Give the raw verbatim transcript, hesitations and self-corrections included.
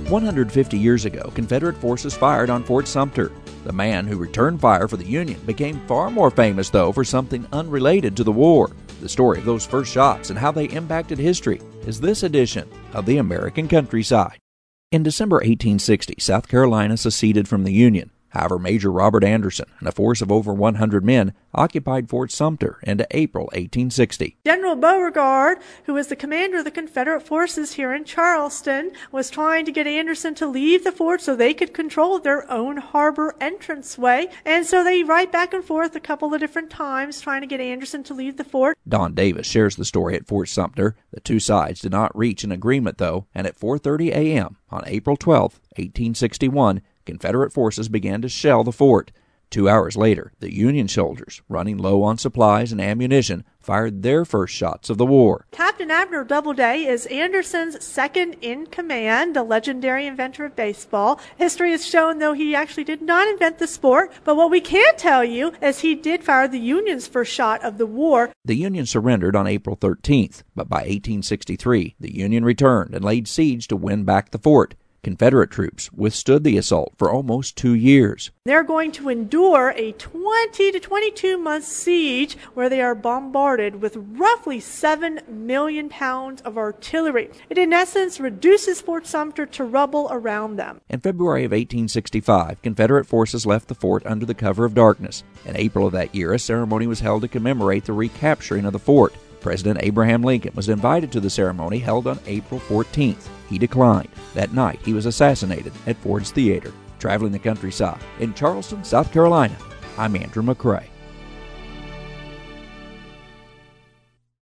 one hundred fifty years ago, Confederate forces fired on Fort Sumter. The man who returned fire for the Union became far more famous, though, for something unrelated to the war. The story of those first shots and how they impacted history is this edition of the American Countryside. In December eighteen sixty, South Carolina seceded from the Union. However, Major Robert Anderson and a force of over one hundred men occupied Fort Sumter into April eighteen sixty. General Beauregard, who was the commander of the Confederate forces here in Charleston, was trying to get Anderson to leave the fort so they could control their own harbor entranceway. And so they write back and forth a couple of different times trying to get Anderson to leave the fort. Don Davis shares the story at Fort Sumter. The two sides did not reach an agreement, though, and at four thirty a.m. on April twelfth, eighteen sixty-one, Confederate forces began to shell the fort. Two hours later, the Union soldiers, running low on supplies and ammunition, fired their first shots of the war. Captain Abner Doubleday is Anderson's second in command, the legendary inventor of baseball. History has shown, though, he actually did not invent the sport, but what we can tell you is he did fire the Union's first shot of the war. The Union surrendered on April thirteenth, but by eighteen sixty-three, the Union returned and laid siege to win back the fort. Confederate troops withstood the assault for almost two years. They're going to endure a twenty to twenty-two month siege where they are bombarded with roughly seven million pounds of artillery. It in essence reduces Fort Sumter to rubble around them. In February of eighteen sixty-five, Confederate forces left the fort under the cover of darkness. In April of that year, a ceremony was held to commemorate the recapturing of the fort. President Abraham Lincoln was invited to the ceremony held on April fourteenth. He declined. That night, he was assassinated at Ford's Theater. Traveling the countryside in Charleston, South Carolina, I'm Andrew McCrae.